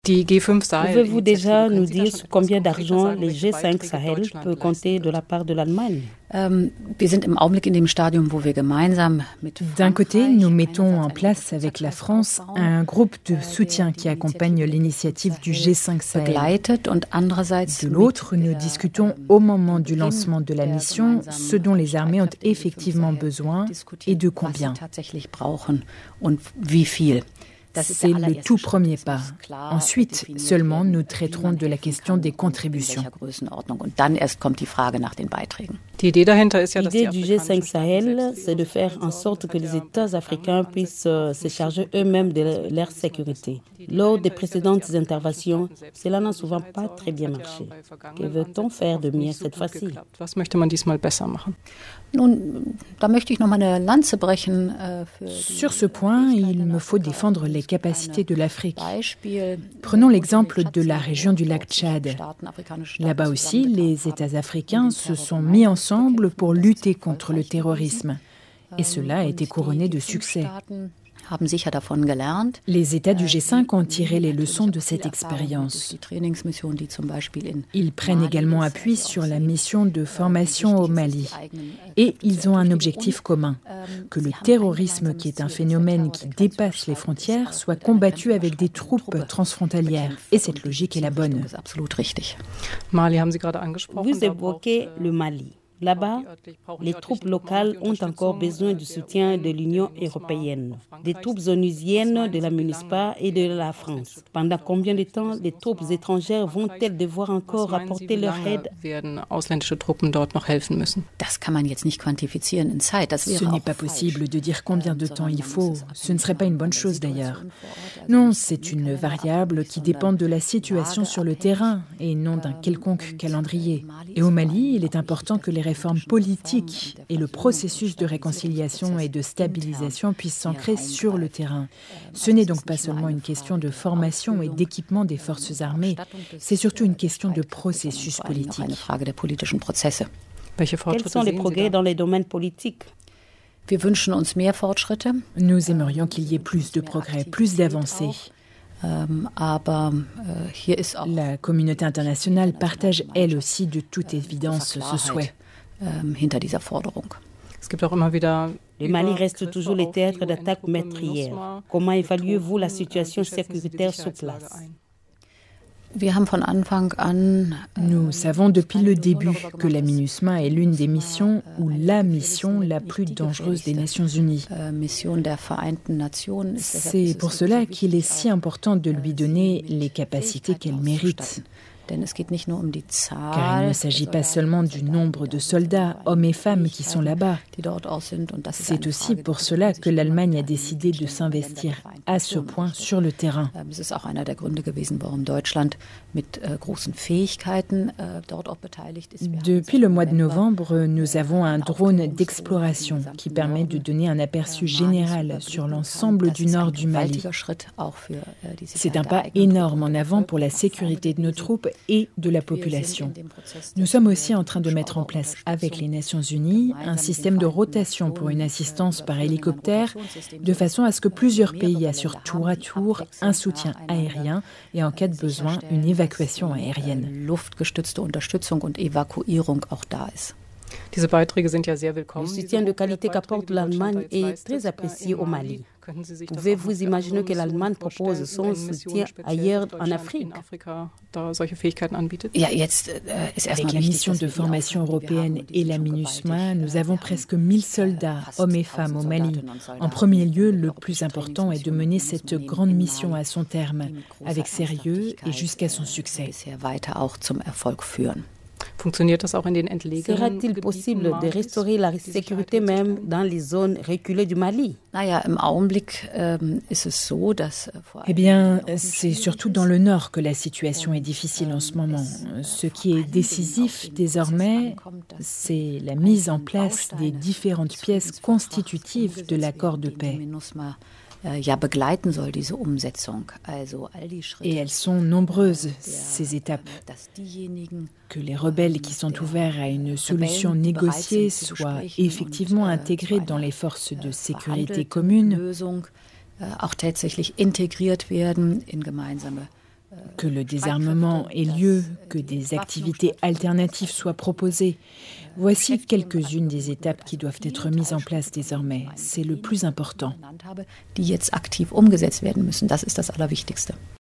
Pouvez-vous déjà nous dire sur combien d'argent les G5 Sahel peut compter de la part de l'Allemagne? D'un côté, nous mettons en place avec la France un groupe de soutien qui accompagne l'initiative du G5 Sahel. De l'autre, nous discutons au moment du lancement de la mission ce dont les armées ont effectivement besoin et de combien. C'est le tout premier pas. Ensuite, seulement, nous traiterons de la question des contributions. L'idée du G5 Sahel, c'est de faire en sorte que les États africains puissent se charger eux-mêmes de leur sécurité. Lors des précédentes interventions, cela n'a souvent pas très bien marché. Que veut-on faire de mieux cette fois-ci? Sur ce point, il me faut défendre les capacités de l'Afrique. Prenons l'exemple de la région du lac Tchad. Là-bas aussi, les États africains se sont mis ensemble pour lutter contre le terrorisme. Et cela a été couronné de succès. Les États du G5 ont tiré les leçons de cette expérience. Ils prennent également appui sur la mission de formation au Mali. Et ils ont un objectif commun, que le terrorisme, qui est un phénomène qui dépasse les frontières, soit combattu avec des troupes transfrontalières. Et cette logique est la bonne. Vous évoquez le Mali. Là-bas, les troupes locales ont encore besoin du soutien de l'Union européenne, des troupes onusiennes, de la MINUSPA et de la France. Pendant combien de temps les troupes étrangères vont-elles devoir encore apporter leur aide? Ce n'est pas possible de dire combien de temps il faut. Ce ne serait pas une bonne chose d'ailleurs. Non, c'est une variable qui dépend de la situation sur le terrain et non d'un quelconque calendrier. Et au Mali, il est important que les réformes politiques et le processus de réconciliation et de stabilisation puissent s'ancrer sur le terrain. Ce n'est donc pas seulement une question de formation et d'équipement des forces armées, c'est surtout une question de processus politique. Quels sont les progrès dans les domaines politiques? Nous aimerions qu'il y ait plus de progrès, plus d'avancées. La communauté internationale partage, elle aussi, de toute évidence, ce souhait. Le Mali reste toujours le théâtre d'attaques meurtrières. Comment évaluez-vous la situation sécuritaire sur place? Nous savons depuis le début que la MINUSMA est l'une des missions ou la mission la plus dangereuse des Nations Unies. C'est pour cela qu'il est si important de lui donner les capacités qu'elle mérite. Car il ne s'agit pas seulement du nombre de soldats, hommes et femmes qui sont là-bas. C'est aussi pour cela que l'Allemagne a décidé de s'investir à ce point sur le terrain. Depuis le mois de novembre, nous avons un drone d'exploration qui permet de donner un aperçu général sur l'ensemble du nord du Mali. C'est un pas énorme en avant pour la sécurité de nos troupes et de la population. Nous sommes aussi en train de mettre en place avec les Nations Unies un système de rotation pour une assistance par hélicoptère, de façon à ce que plusieurs pays assurent tour à tour un soutien aérien et en cas de besoin, une évacuation aérienne. Le soutien de qualité qu'apporte l'Allemagne est très apprécié au Mali. Pouvez-vous imaginer que l'Allemagne propose son soutien ailleurs en Afrique? Avec la mission de formation européenne et la MINUSMA, nous avons presque 1000 soldats, hommes et femmes au Mali. En premier lieu, le plus important est de mener cette grande mission à son terme, avec sérieux et jusqu'à son succès. Sera-t-il possible de restaurer la sécurité même dans les zones reculées du Mali? Eh bien, c'est surtout dans le nord que la situation est difficile en ce moment. Ce qui est décisif désormais, c'est la mise en place des différentes pièces constitutives de l'accord de paix. Et elles sont nombreuses, ces étapes. Que les rebelles qui sont ouverts à une solution négociée soient effectivement intégrés dans les forces de sécurité communes. que le désarmement ait lieu, que des activités alternatives soient proposées. Voici quelques-unes des étapes qui doivent être mises en place désormais. C'est le plus important. Die jetzt aktiv umgesetzt werden müssen, das ist das Allerwichtigste.